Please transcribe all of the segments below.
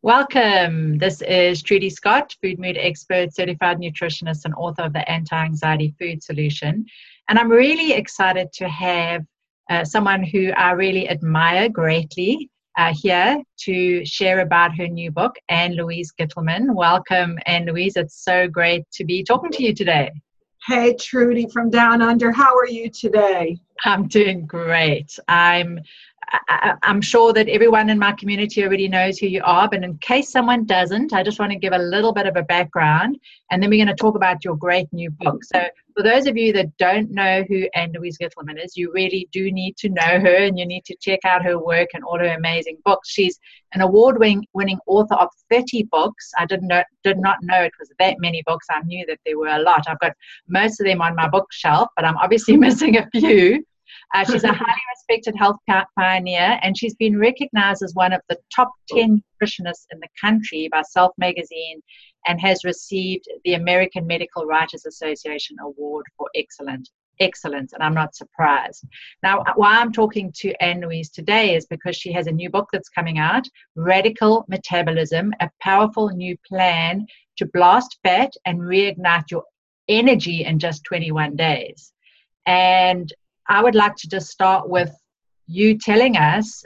Welcome. This is Trudy Scott, food mood expert, certified nutritionist, and author of the Anti-Anxiety Food Solution. And I'm really excited to have someone who I really admire greatly here to share about her new book, Anne-Louise Gittleman. Welcome, Anne-Louise. It's so great to be talking to you today. Hey, Trudy from Down Under. How are you today? I'm doing great. I'm sure that everyone in my community already knows who you are, but in case someone doesn't, I just want to give a little bit of a background, and then we're going to talk about your great new book. So for those of you that don't know who Anne-Louise Gittleman is, you really do need to know her, and you need to check out her work and all her amazing books. She's an award-winning author of 30 books. I did not know it was that many books. I knew that there were a lot. I've got most of them on my bookshelf, but I'm obviously missing a few. She's a highly respected health pioneer, and she's been recognized as one of the top 10 nutritionists in the country by Self Magazine, and has received the American Medical Writers Association Award for excellence, and I'm not surprised. Now, why I'm talking to Anne-Louise today is because she has a new book that's coming out, Radical Metabolism, a powerful new plan to blast fat and reignite your energy in just 21 days. And I would like to just start with you telling us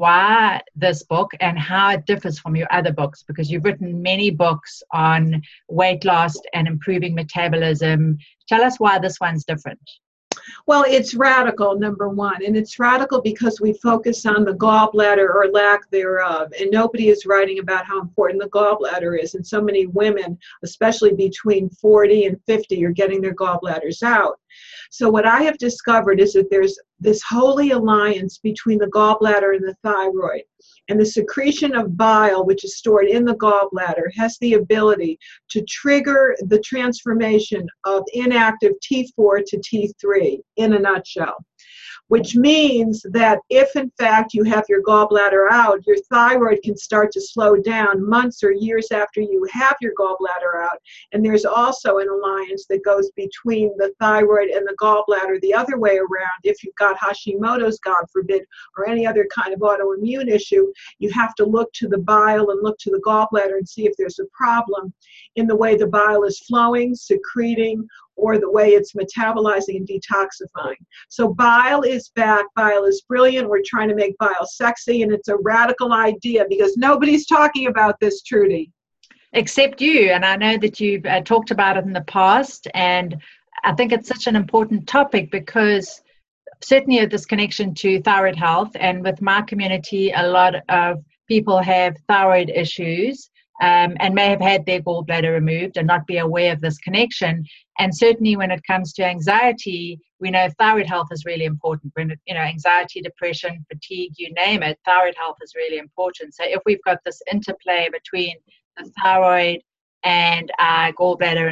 why this book and how it differs from your other books, because you've written many books on weight loss and improving metabolism. Tell us why this one's different. Well, it's radical, number one, and it's radical because we focus on the gallbladder or lack thereof, and nobody is writing about how important the gallbladder is, and so many women, especially between 40 and 50, are getting their gallbladders out. So what I have discovered is that there's this holy alliance between the gallbladder and the thyroid. And the secretion of bile, which is stored in the gallbladder, has the ability to trigger the transformation of inactive T4 to T3 in a nutshell. Which means that if, in fact, you have your gallbladder out, your thyroid can start to slow down months or years after you have your gallbladder out. And there's also an alliance that goes between the thyroid and the gallbladder the other way around. If you've got Hashimoto's, God forbid, or any other kind of autoimmune issue, you have to look to the bile and look to the gallbladder and see if there's a problem in the way the bile is flowing, secreting, or the way it's metabolizing and detoxifying. So bile is back. Bile is brilliant. We're trying to make bile sexy, and it's a radical idea because nobody's talking about this, Trudy. Except you, and I know that you've talked about it in the past, and I think it's such an important topic because certainly this connection to thyroid health, and with my community, a lot of people have thyroid issues and may have had their gallbladder removed and not be aware of this connection. And certainly when it comes to anxiety, we know thyroid health is really important. When anxiety, depression, fatigue, you name it, thyroid health is really important. So if we've got this interplay between the thyroid and gallbladder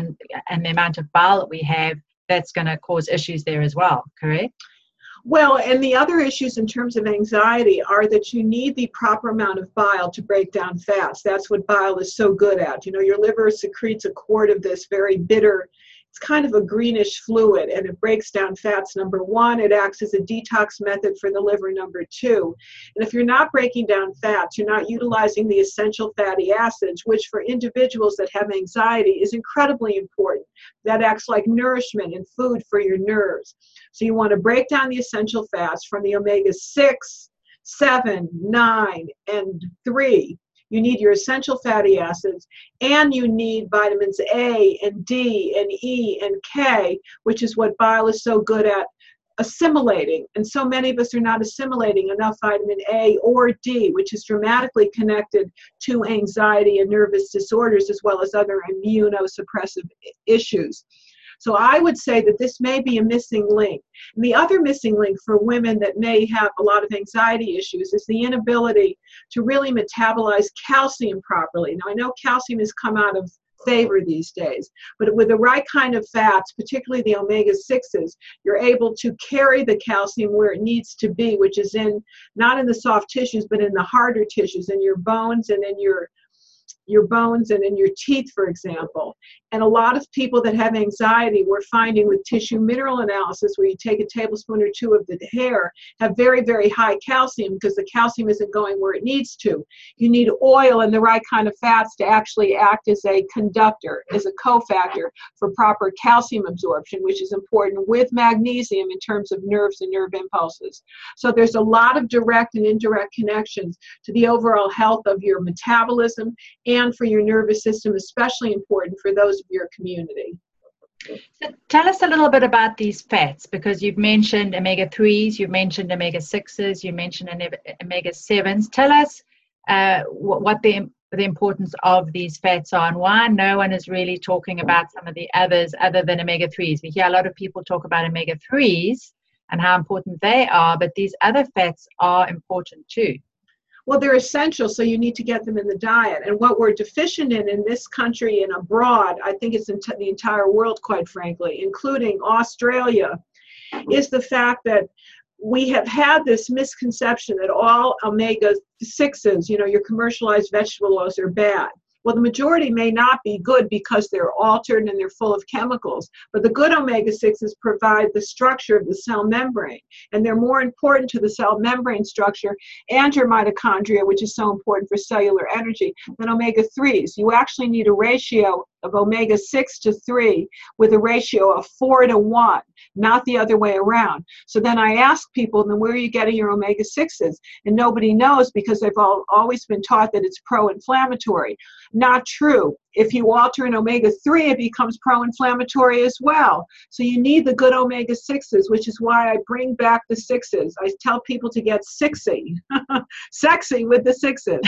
and the amount of bile that we have, that's going to cause issues there as well, correct? Well, and the other issues in terms of anxiety are that you need the proper amount of bile to break down fats. That's what bile is so good at. Your liver secretes a quart of this very bitter, it's kind of a greenish fluid, and it breaks down fats, number one. It acts as a detox method for the liver, number two. And if you're not breaking down fats, you're not utilizing the essential fatty acids, which for individuals that have anxiety is incredibly important. That acts like nourishment and food for your nerves. So you want to break down the essential fats from the omega-6, 7, 9, and 3. You need your essential fatty acids, and you need vitamins A and D and E and K, which is what bile is so good at assimilating. And so many of us are not assimilating enough vitamin A or D, which is dramatically connected to anxiety and nervous disorders, as well as other immunosuppressive issues. So I would say that this may be a missing link. And the other missing link for women that may have a lot of anxiety issues is the inability to really metabolize calcium properly. Now, I know calcium has come out of favor these days, but with the right kind of fats, particularly the omega-6s, you're able to carry the calcium where it needs to be, which is not in the soft tissues, but in the harder tissues, in your bones and in your bones and in your teeth, for example. And a lot of people that have anxiety, we're finding with tissue mineral analysis, where you take a tablespoon or two of the hair, have very, very high calcium because the calcium isn't going where it needs to. You need oil and the right kind of fats to actually act as a conductor, as a cofactor for proper calcium absorption, which is important, with magnesium in terms of nerves and nerve impulses. So there's a lot of direct and indirect connections to the overall health of your metabolism and for your nervous system, especially important for those of your community. So tell us a little bit about these fats, because you've mentioned omega-3s, you've mentioned omega-6s, you mentioned omega-7s. Tell us what the importance of these fats are, and why no one is really talking about some of the others other than omega-3s. We hear a lot of people talk about omega-3s and how important they are, but these other fats are important too. Well, they're essential, so you need to get them in the diet. And what we're deficient in this country and abroad, I think it's in the entire world, quite frankly, including Australia, is the fact that we have had this misconception that all omega-6s, your commercialized vegetable oils, are bad. Well, the majority may not be good because they're altered and they're full of chemicals, but the good omega-6s provide the structure of the cell membrane, and they're more important to the cell membrane structure and your mitochondria, which is so important for cellular energy, than omega-3s. You actually need a ratio of omega-6 to 3 with a ratio of 4 to 1, not the other way around. So then I ask people, then where are you getting your omega-6s? And nobody knows because they've always been taught that it's pro-inflammatory. Not true. If you alter an omega-3, it becomes pro-inflammatory as well. So you need the good omega-6s, which is why I bring back the 6s. I tell people to get sexy with the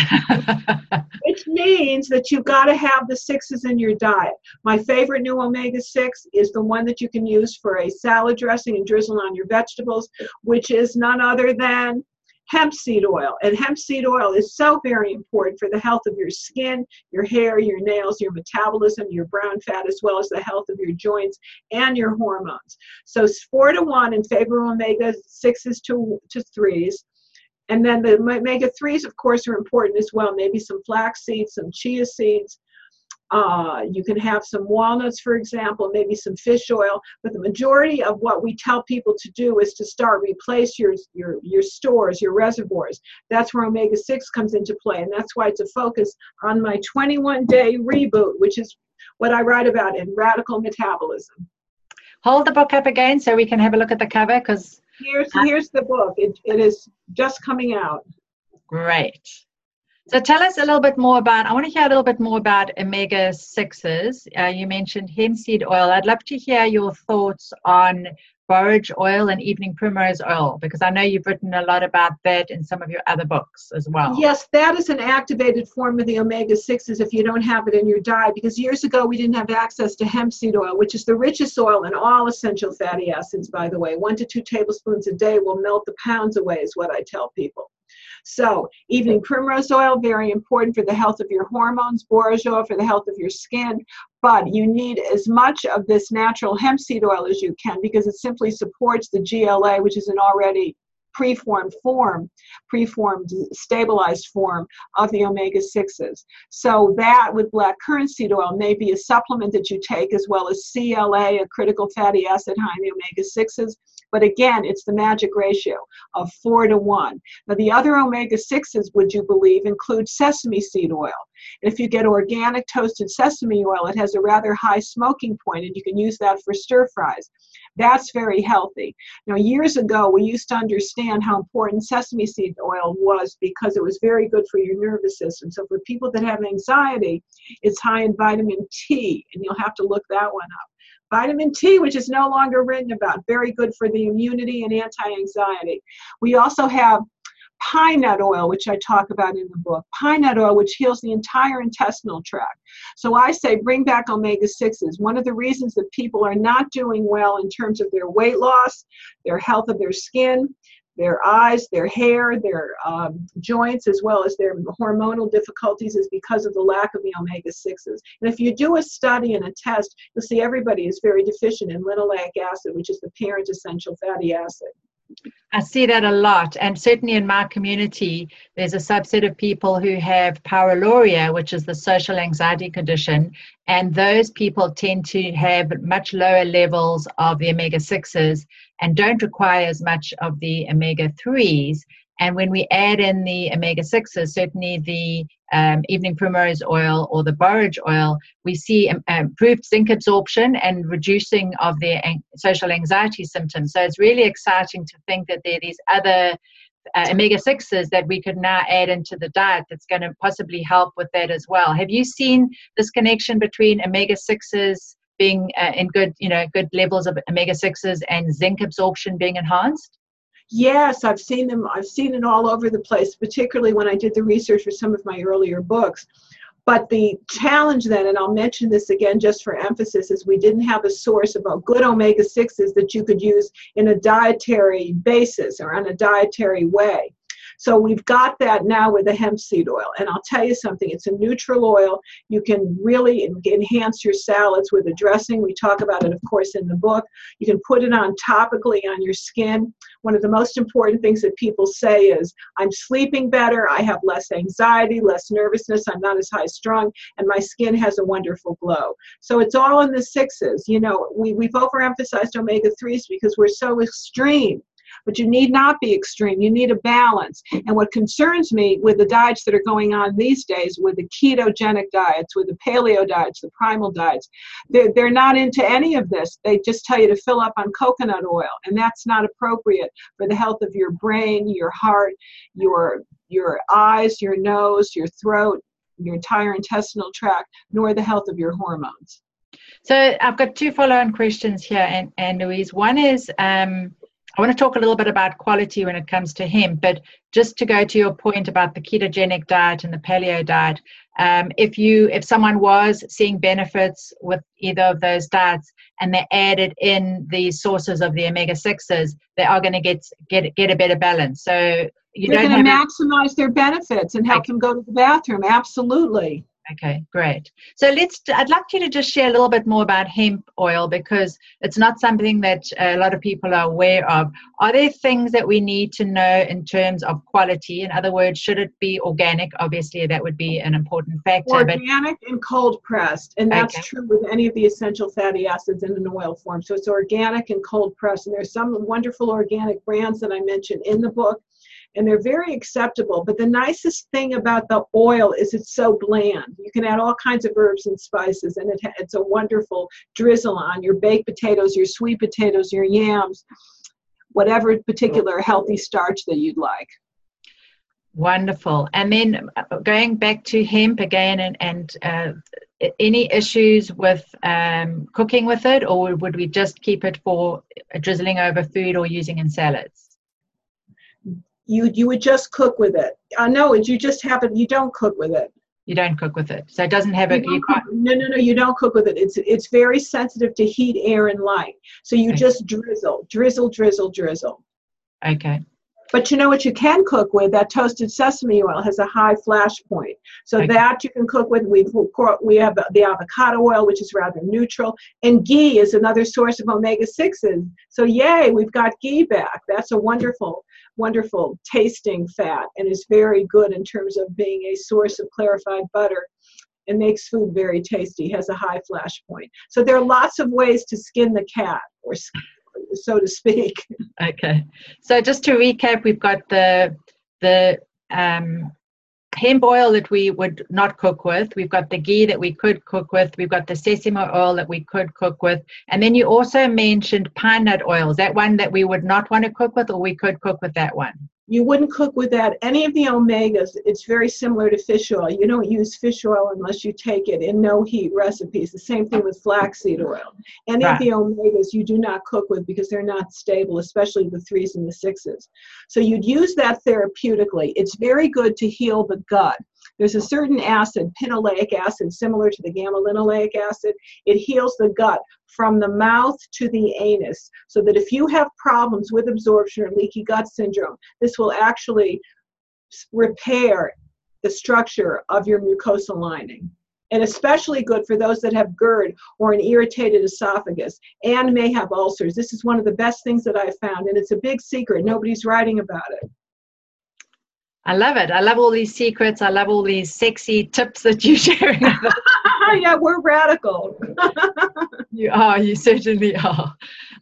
6s, which means that you've got to have the 6s in your diet. My favorite new omega-6 is the one that you can use for a salad dressing and drizzle on your vegetables, which is none other than hemp seed oil. And hemp seed oil is so very important for the health of your skin, your hair, your nails, your metabolism, your brown fat, as well as the health of your joints and your hormones. So it's 4 to 1 in favor of omega-6s to 3s. And then the omega-3s, of course, are important as well. Maybe some flax seeds, some chia seeds. You can have some walnuts, for example, maybe some fish oil. But the majority of what we tell people to do is to replace your stores, your reservoirs. That's where omega-6 comes into play. And that's why it's a focus on my 21-day reboot, which is what I write about in Radical Metabolism. Hold the book up again so we can have a look at the cover, because here's the book. It is just coming out. Great. So tell us a little bit more about, I want to hear a little bit more about omega-6s. You mentioned hemp seed oil. I'd love to hear your thoughts on borage oil and evening primrose oil, because I know you've written a lot about that in some of your other books as well. Yes, that is an activated form of the omega-6s if you don't have it in your diet, because years ago we didn't have access to hemp seed oil, which is the richest oil in all essential fatty acids, by the way. 1 to 2 tablespoons a day will melt the pounds away, is what I tell people. So evening primrose oil, very important for the health of your hormones, borage oil for the health of your skin, but you need as much of this natural hemp seed oil as you can, because it simply supports the GLA, which is an already preformed stabilized form of the omega-6s. So that with black currant seed oil may be a supplement that you take, as well as CLA, a critical fatty acid high in the omega-6s. But again, it's the magic ratio of 4 to 1. Now, the other omega-6s, would you believe, include sesame seed oil. And if you get organic toasted sesame oil, it has a rather high smoking point, and you can use that for stir fries. That's very healthy. Now, years ago, we used to understand how important sesame seed oil was because it was very good for your nervous system. So for people that have anxiety, it's high in vitamin T, and you'll have to look that one up. Vitamin T, which is no longer written about, very good for the immunity and anti-anxiety. We also have pine nut oil, which I talk about in the book. Pine nut oil, which heals the entire intestinal tract. So I say bring back omega-6s. One of the reasons that people are not doing well in terms of their weight loss, their health of their skin, their eyes, their hair, their joints, as well as their hormonal difficulties, is because of the lack of the omega-6s. And if you do a study and a test, you'll see everybody is very deficient in linoleic acid, which is the parent essential fatty acid. I see that a lot. And certainly in my community, there's a subset of people who have pyroluria, which is the social anxiety condition. And those people tend to have much lower levels of the omega 6s and don't require as much of the omega 3s. And when we add in the omega 6s, certainly the evening primrose oil or the borage oil, we see improved zinc absorption and reducing of their social anxiety symptoms. So it's really exciting to think that there are these other omega 6s that we could now add into the diet that's going to possibly help with that as well. Have you seen this connection between omega 6s being in good levels of omega 6s and zinc absorption being enhanced? Yes, I've seen them. I've seen it all over the place, particularly when I did the research for some of my earlier books. But the challenge then, and I'll mention this again just for emphasis, is we didn't have a source about good omega-6s that you could use in a dietary basis or on a dietary way. So we've got that now with the hemp seed oil. And I'll tell you something, it's a neutral oil. You can really enhance your salads with a dressing. We talk about it, of course, in the book. You can put it on topically on your skin. One of the most important things that people say is, I'm sleeping better, I have less anxiety, less nervousness, I'm not as high strung, and my skin has a wonderful glow. So it's all in the 6s. You know, we've overemphasized omega-3s because we're so extreme. But you need not be extreme. You need a balance. And what concerns me with the diets that are going on these days, with the ketogenic diets, with the paleo diets, the primal diets, they're not into any of this. They just tell you to fill up on coconut oil. And that's not appropriate for the health of your brain, your heart, your eyes, your nose, your throat, your entire intestinal tract, nor the health of your hormones. So I've got two follow-on questions here, and Louise. One is, I want to talk a little bit about quality when it comes to hemp, but just to go to your point about the ketogenic diet and the paleo diet, if someone was seeing benefits with either of those diets and they added in the sources of the omega 6s, they are going to get a better balance. So they're going to maximize their benefits and help them go to the bathroom. Absolutely. Okay, great. So I'd like you to just share a little bit more about hemp oil, because it's not something that a lot of people are aware of. Are there things that we need to know in terms of quality? In other words, should it be organic? Obviously, that would be an important factor. Organic and cold pressed, and that's true with any of the essential fatty acids in an oil form. So it's organic and cold pressed, and there's some wonderful organic brands that I mentioned in the book. And they're very acceptable. But the nicest thing about the oil is it's so bland. You can add all kinds of herbs and spices, and it's a wonderful drizzle on your baked potatoes, your sweet potatoes, your yams, whatever particular healthy starch that you'd like. Wonderful. And then going back to hemp again, and any issues with cooking with it, or would we just keep it for drizzling over food or using in salads? You would just cook with it. No, you just have it. You don't cook with it. You don't cook with it. So it doesn't have a... No, you don't cook with it. It's very sensitive to heat, air, and light. So you just drizzle. Okay. But you know what you can cook with? That toasted sesame oil has a high flash point. So that you can cook with. We have the avocado oil, which is rather neutral. And ghee is another source of omega-6s. So yay, we've got ghee back. That's a wonderful tasting fat, and is very good in terms of being a source of clarified butter and makes food very tasty, has a high flash point. So there are lots of ways to skin the cat, or so to speak. Okay. So just to recap, we've got the hemp oil that we would not cook with. We've got the ghee that we could cook with. We've got the sesame oil that we could cook with. And then you also mentioned pine nut oil. Is that one that we would not want to cook with, or we could cook with that one? You wouldn't cook with that. Any of the omegas, it's very similar to fish oil. You don't use fish oil unless you take it in no heat recipes. The same thing with flaxseed oil. Any of the omegas you do not cook with because they're not stable, especially the 3s and the 6s. So you'd use that therapeutically. It's very good to heal the gut. There's a certain acid, pinoleic acid, similar to the gamma-linolenic acid. It heals the gut from the mouth to the anus, so that if you have problems with absorption or leaky gut syndrome, this will actually repair the structure of your mucosal lining. and especially good for those that have GERD or an irritated esophagus and may have ulcers. This is one of the best things that I've found, and it's a big secret. Nobody's writing about it. I love it. I love all these secrets. I love all these sexy tips that you're sharing with us. Yeah, we're radical. You are. You certainly are.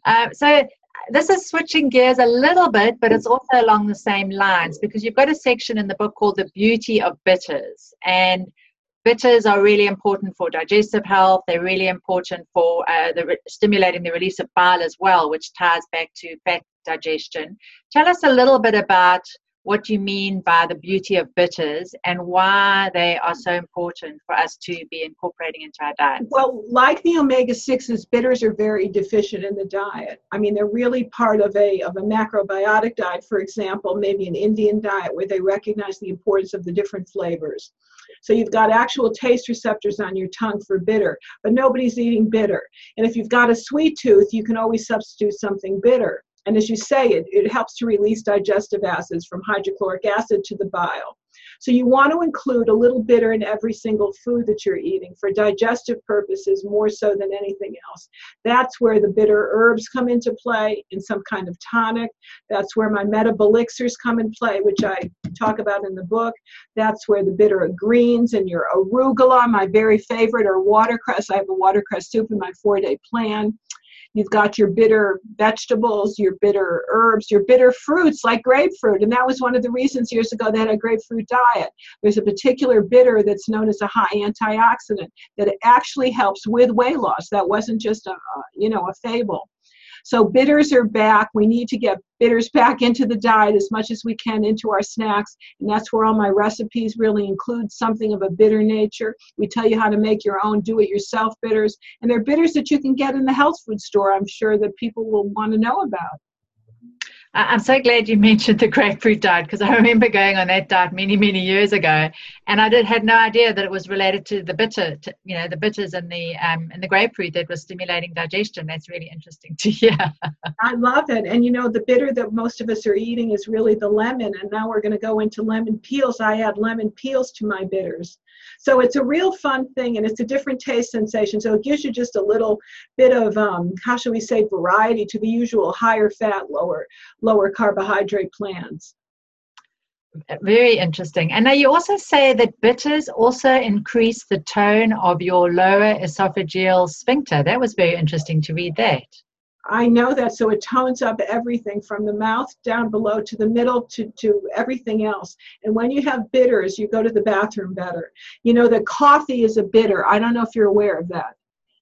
So this is switching gears a little bit, but it's also along the same lines, because you've got a section in the book called The Beauty of Bitters. And bitters are really important for digestive health. They're really important for stimulating the release of bile as well, which ties back to fat digestion. Tell us a little bit about what you mean by the beauty of bitters and why they are so important for us to be incorporating into our diets. Well, like the omega-6s, bitters are very deficient in the diet. I mean, they're really part of a macrobiotic diet, for example, maybe an Indian diet where they recognize the importance of the different flavors. So you've got actual taste receptors on your tongue for bitter, but nobody's eating bitter. And if you've got a sweet tooth, you can always substitute something bitter. And as you say, it helps to release digestive acids from hydrochloric acid to the bile. So you want to include a little bitter in every single food that you're eating for digestive purposes more so than anything else. That's where the bitter herbs come into play in some kind of tonic. That's where my metabelixirs come in play, which I talk about in the book. That's where the bitter greens and your arugula, my very favorite, or watercress. I have a watercress soup in my 4-day plan. You've got your bitter vegetables, your bitter herbs, your bitter fruits like grapefruit. And that was one of the reasons years ago they had a grapefruit diet. There's a particular bitter that's known as a high antioxidant that actually helps with weight loss. That wasn't just a fable. So bitters are back. We need to get bitters back into the diet as much as we can, into our snacks. And that's where all my recipes really include something of a bitter nature. We tell you how to make your own do-it-yourself bitters. And they're bitters that you can get in the health food store, I'm sure, that people will want to know about. I'm so glad you mentioned the grapefruit diet, because I remember going on that diet many, many years ago, and I had no idea that it was related to the the bitters in the grapefruit that was stimulating digestion. That's really interesting to hear. I love it. And the bitter that most of us are eating is really the lemon, and now we're going to go into lemon peels. I add lemon peels to my bitters. So it's a real fun thing, and it's a different taste sensation. So it gives you just a little bit of, variety to the usual higher fat, lower carbohydrate plans. Very interesting. And now you also say that bitters also increase the tone of your lower esophageal sphincter. That was very interesting to read that. I know that. So it tones up everything from the mouth down below to the middle to everything else. And when you have bitters, you go to the bathroom better. That coffee is a bitter. I don't know if you're aware of that.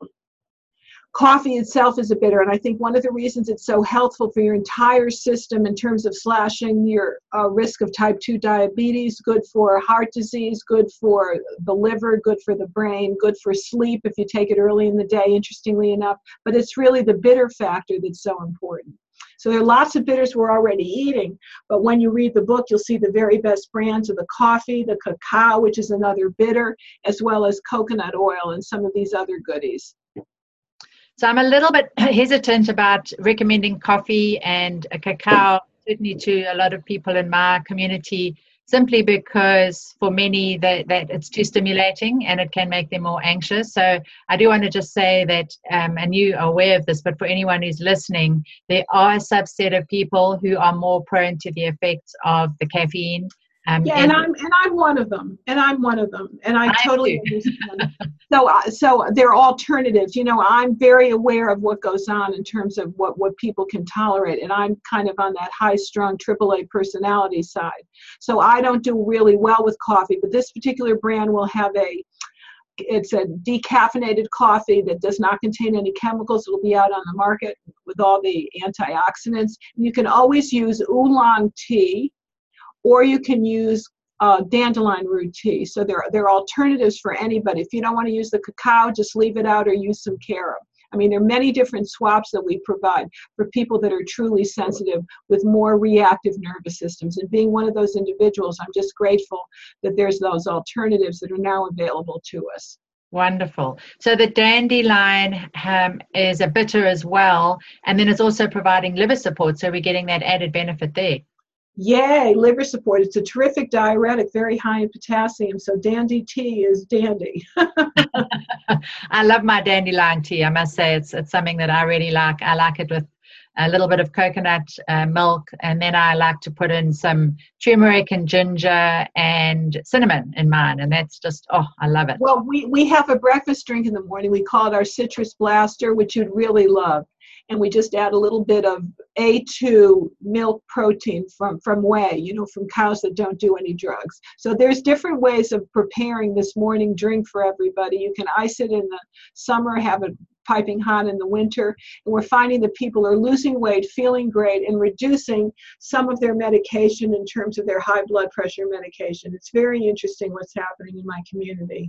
Coffee itself is a bitter, and I think one of the reasons it's so helpful for your entire system in terms of slashing your risk of type 2 diabetes, good for heart disease, good for the liver, good for the brain, good for sleep if you take it early in the day, interestingly enough. But it's really the bitter factor that's so important. So there are lots of bitters we're already eating, but when you read the book, you'll see the very best brands of the coffee, the cacao, which is another bitter, as well as coconut oil and some of these other goodies. So I'm a little bit hesitant about recommending coffee and cacao, certainly to a lot of people in my community, simply because for many that it's too stimulating and it can make them more anxious. So I do want to just say that, and you are aware of this, but for anyone who's listening, there are a subset of people who are more prone to the effects of the caffeine. And I'm one of them, and I totally understand. So there are alternatives. I'm very aware of what goes on in terms of what people can tolerate, and I'm kind of on that high-strung AAA personality side. So I don't do really well with coffee, but this particular brand will have it's a decaffeinated coffee that does not contain any chemicals. It'll be out on the market with all the antioxidants. You can always use oolong tea, or you can use dandelion root tea. So there are alternatives for anybody. If you don't want to use the cacao, just leave it out or use some carob. I mean, there are many different swaps that we provide for people that are truly sensitive with more reactive nervous systems. And being one of those individuals, I'm just grateful that there's those alternatives that are now available to us. Wonderful. So the dandelion is a bitter as well, and then it's also providing liver support. So we're getting that added benefit there. Yay, liver support. It's a terrific diuretic, very high in potassium. So dandy tea is dandy. I love my dandelion tea. I must say it's something that I really like. I like it with a little bit of coconut milk, and then I like to put in some turmeric and ginger and cinnamon in mine, and that's just, oh, I love it. Well, we have a breakfast drink in the morning. We call it our Citrus Blaster, which you'd really love. And we just add a little bit of A2 milk protein from whey, from cows that don't do any drugs. So there's different ways of preparing this morning drink for everybody. You can ice it in the summer, have it piping hot in the winter. And we're finding that people are losing weight, feeling great, and reducing some of their medication in terms of their high blood pressure medication. It's very interesting what's happening in my community.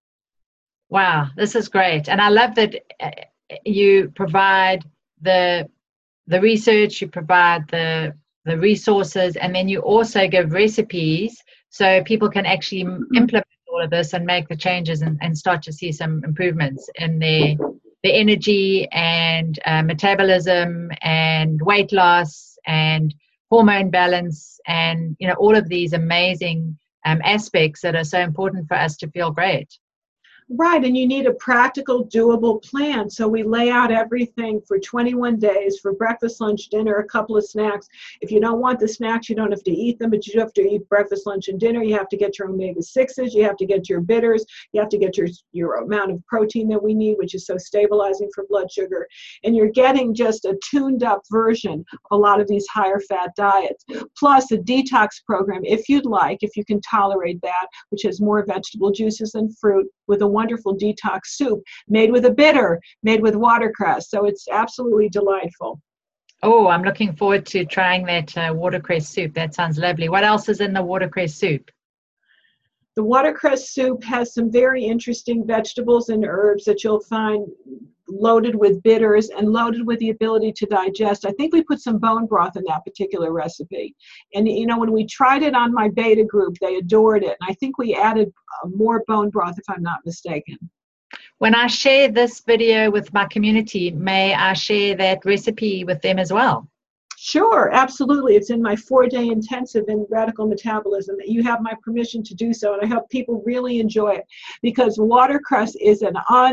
Wow, this is great. And I love that you provide the research, you provide the resources, and then you also give recipes so people can actually implement all of this and make the changes and start to see some improvements in their energy and metabolism and weight loss and hormone balance and all of these amazing aspects that are so important for us to feel great. Right, and you need a practical, doable plan. So we lay out everything for 21 days for breakfast, lunch, dinner, a couple of snacks. If you don't want the snacks, you don't have to eat them, but you have to eat breakfast, lunch, and dinner. You have to get your omega-6s. You have to get your bitters. You have to get your amount of protein that we need, which is so stabilizing for blood sugar. And you're getting just a tuned-up version of a lot of these higher-fat diets, plus a detox program, if you'd like, if you can tolerate that, which has more vegetable juices than fruit, with a wonderful detox soup made with a bitter, made with watercress. So it's absolutely delightful. Oh, I'm looking forward to trying that watercress soup. That sounds lovely. What else is in the watercress soup? The watercress soup has some very interesting vegetables and herbs that you'll find loaded with bitters and loaded with the ability to digest. I think we put some bone broth in that particular recipe. And, when we tried it on my beta group, they adored it. And I think we added more bone broth, if I'm not mistaken. When I share this video with my community, may I share that recipe with them as well? Sure, absolutely. It's in my 4-day intensive in radical metabolism. You have my permission to do so, and I hope people really enjoy it, because watercress is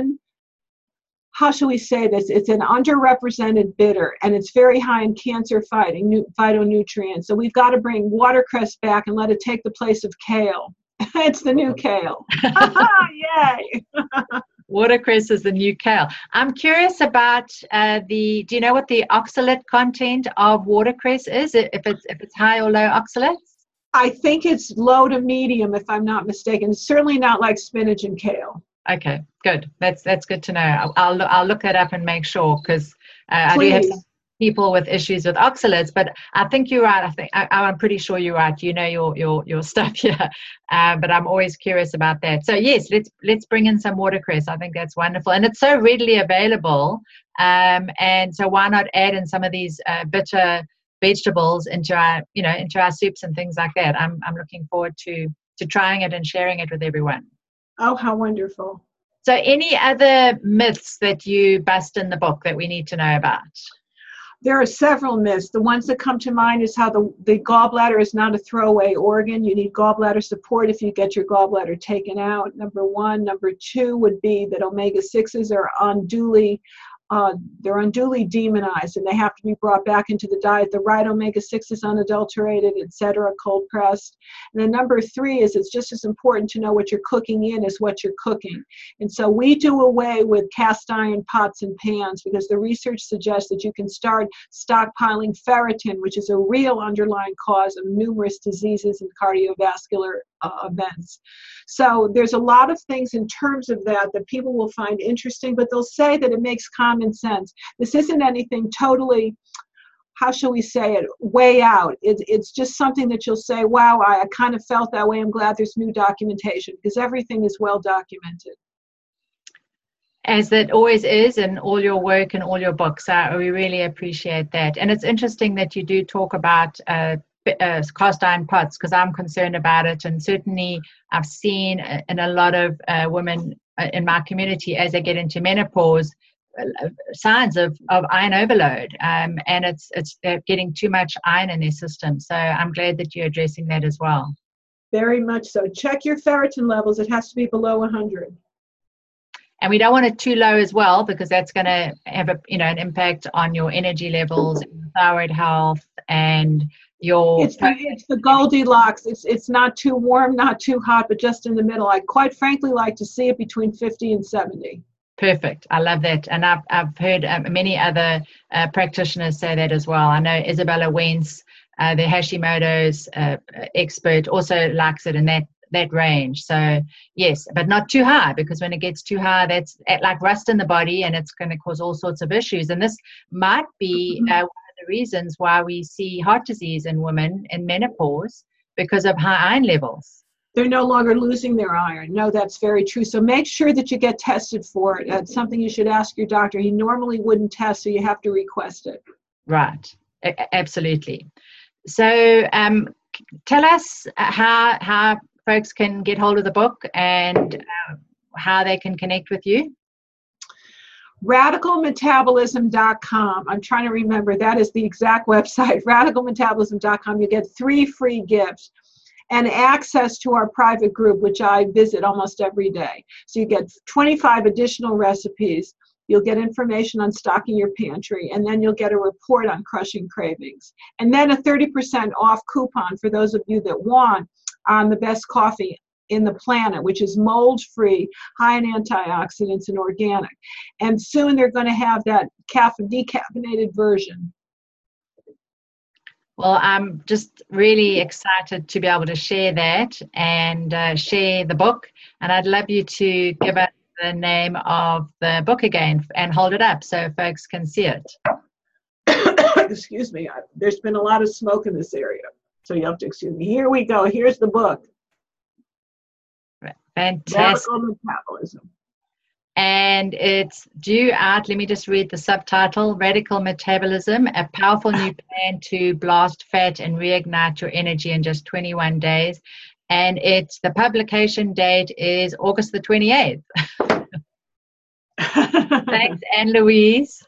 how shall we say this? It's an underrepresented bitter, and it's very high in cancer-fighting phytonutrients. So we've got to bring watercress back and let it take the place of kale. It's the new kale. Yay! Watercress is the new kale. I'm curious about do you know what the oxalate content of watercress is? If it's high or low oxalates? I think it's low to medium, if I'm not mistaken. It's certainly not like spinach and kale. Okay, good. That's good to know. I'll look that up and make sure, because I do have some people with issues with oxalates, but I think you're right. I'm pretty sure you're right. You know your stuff here, but I'm always curious about that. So yes, let's bring in some watercress. I think that's wonderful, and it's so readily available. And so why not add in some of these bitter vegetables into our soups and things like that. I'm looking forward to trying it and sharing it with everyone. Oh, how wonderful. So any other myths that you bust in the book that we need to know about? There are several myths. The ones that come to mind is how the gallbladder is not a throwaway organ. You need gallbladder support if you get your gallbladder taken out, number one. Number two would be that omega-6s are unduly demonized, and they have to be brought back into the diet. The right omega-6 is unadulterated, etc., cold pressed. And then number three is it's just as important to know what you're cooking in as what you're cooking. And so we do away with cast iron pots and pans, because the research suggests that you can start stockpiling ferritin, which is a real underlying cause of numerous diseases and cardiovascular events. So there's a lot of things in terms of that people will find interesting, but they'll say that it makes common sense. This isn't anything totally, how shall we say it, way out. It's just something that you'll say, wow, I kind of felt that way. I'm glad there's new documentation, because everything is well documented. As it always is in all your work and all your books. We really appreciate that. And it's interesting that you do talk about cast iron pots, because I'm concerned about it, and certainly I've seen in a lot of women in my community, as they get into menopause, signs of iron overload, and it's getting too much iron in their system. So I'm glad that you're addressing that as well. Very much so. Check your ferritin levels. It has to be below 100. And we don't want it too low as well, because that's going to have an impact on your energy levels, thyroid health, and your. It's the Goldilocks. It's not too warm, not too hot, but just in the middle. I quite frankly like to see it between 50 and 70. Perfect. I love that. And I've heard many other practitioners say that as well. I know Isabella Wentz, the Hashimoto's expert, also likes it in that range. So yes, but not too high, because when it gets too high, that's like rust in the body, and it's going to cause all sorts of issues. And this might be one of the reasons why we see heart disease in women in menopause, because of high iron levels. They're no longer losing their iron. No, that's very true. So make sure that you get tested for it. That's something you should ask your doctor. He normally wouldn't test, so you have to request it. Right. Absolutely. So tell us how folks can get hold of the book, and how they can connect with you. RadicalMetabolism.com. I'm trying to remember. That is the exact website. RadicalMetabolism.com. You get 3 free gifts and access to our private group, which I visit almost every day. So you get 25 additional recipes. You'll get information on stocking your pantry, and then you'll get a report on crushing cravings. And then a 30% off coupon for those of you that want on the best coffee in the planet, which is mold-free, high in antioxidants, and organic. And soon they're going to have that decaffeinated version. Well, I'm just really excited to be able to share that and share the book. And I'd love you to give us the name of the book again and hold it up so folks can see it. Excuse me. There's been a lot of smoke in this area, so you have to excuse me. Here we go. Here's the book. Fantastic. Radical Metabolism. And it's due out. Let me just read the subtitle: Radical Metabolism, a powerful new plan to blast fat and reignite your energy in just 21 days. And the publication date is August the 28th. Thanks, Anne-Louise.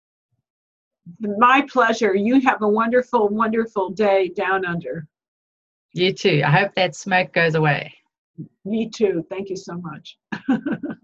My pleasure. You have a wonderful, wonderful day down under. You too. I hope that smoke goes away. Me too. Thank you so much.